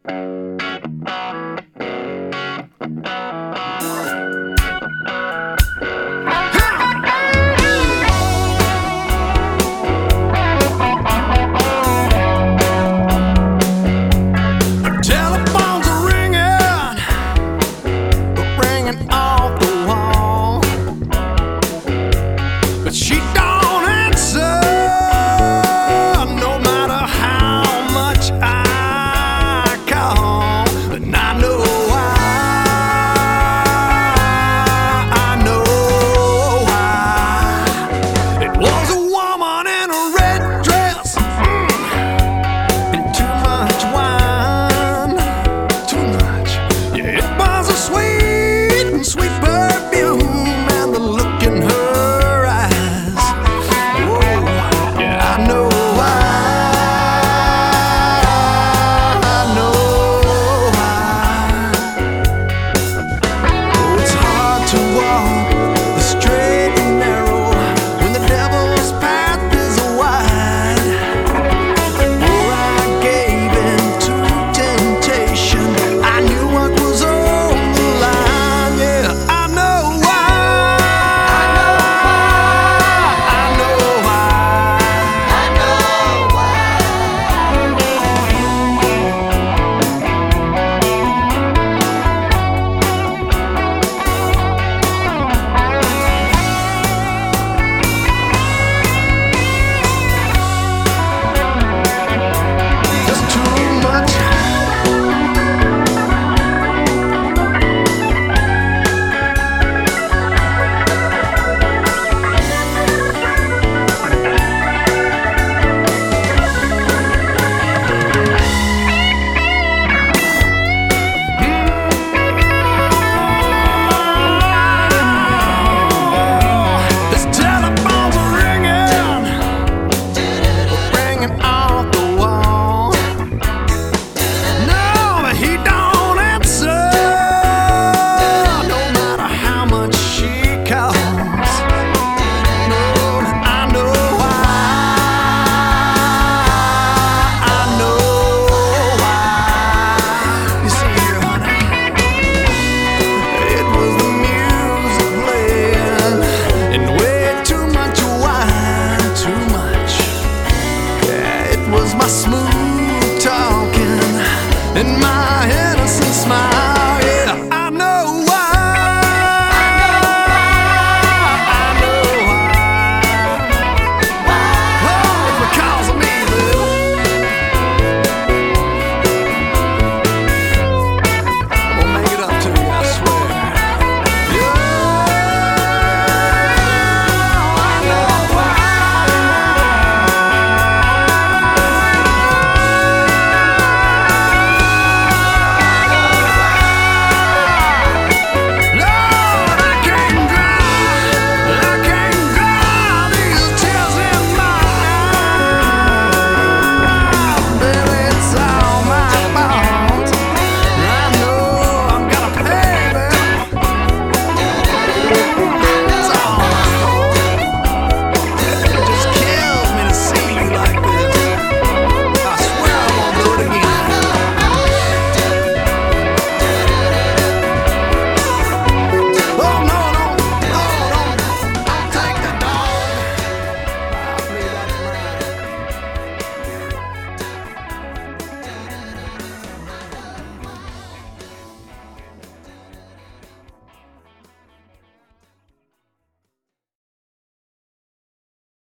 Telephones are ringing off the wall, but she don't answer, no matter how much I call. And I know why, I know why. It was a woman in a red dress, and too much wine, too much. Yeah, it was a sweet, sweet perfume, and the look in her eyes. Oh, yeah, I know why, I know why. Oh, it's hard to walk the straight and narrow when the devil's path is wide. Before I gave in to temptation, I knew what was on the line. Yeah, I know why, I know why, I know why, I know why. Just too much. This telephone's ringing off the wall. No, but he don't answer, no matter how much she calls. No, I know why, I know why. You see here, honey, it was the music playing, and way too much wine, too much. Yeah, it was my smooth talking and my